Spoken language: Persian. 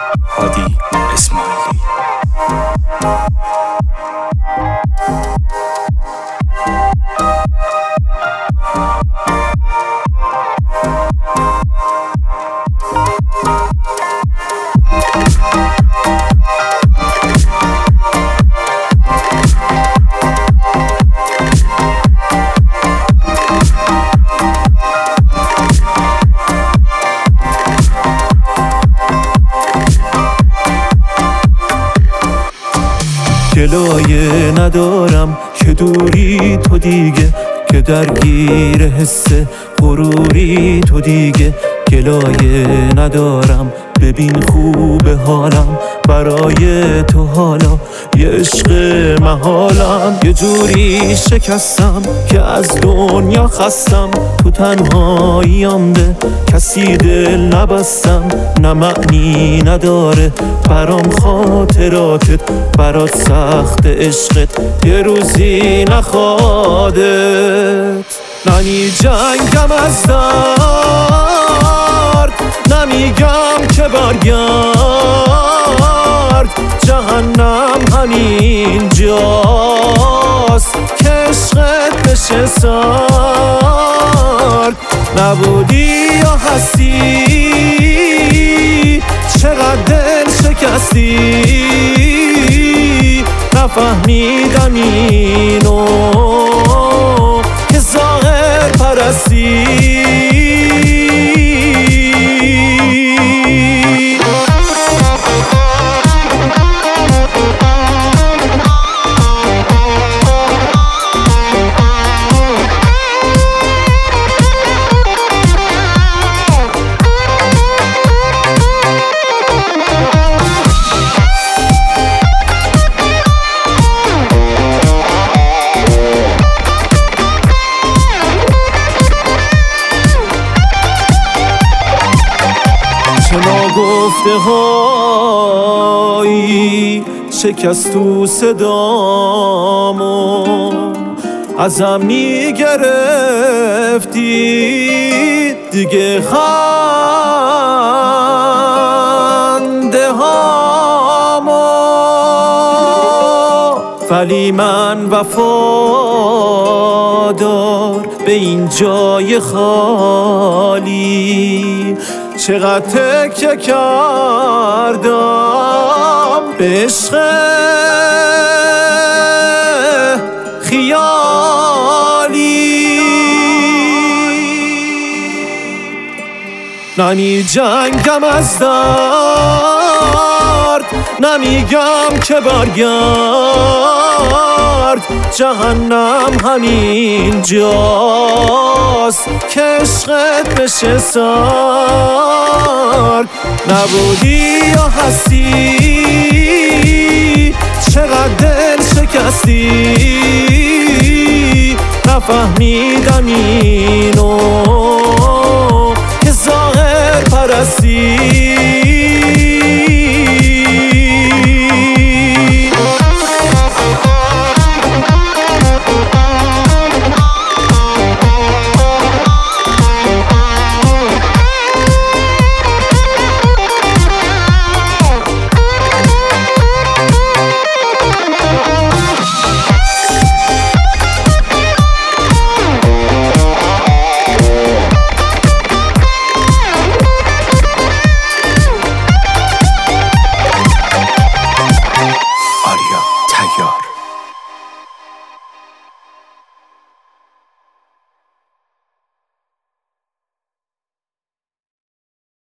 هادی اسماعیلی. گلایه ندارم که دوری تو دیگه، که درگیر حس غروری تو دیگه. گلایه ندارم ببین خوب حالم برای تو، حالا یه عشق محالم. یه جوری شکستم که از دنیا خستم، تو تنهاییم به کسی دل نبستم. نه معنی نداره برام خاطراتت، برات سخت عشقت یه روزی نخوادت. نمی جنگم از درد، نمیگم که برگرد. جهنم همین جاست که عشقت بشه سرد. نبودی یا هستی، چقدر دل شکستی. نفهمیدم اینو که ظاهر پرستی. چه ناگفته هایی شکست تو صدامو، ازم میگرفتی دیگه خنده هامو. ولی من وفادار به این جای خالی، چقدر تکیه کردم به عشق خیالی. نمی جنگم از درد، نمیگم که برگرد. جهنم همین جاست که عشقت بشه سرد. نبودی یا هستی، چقدر دل شکستی. نفهمیدم اینو که ظاهر پرستی.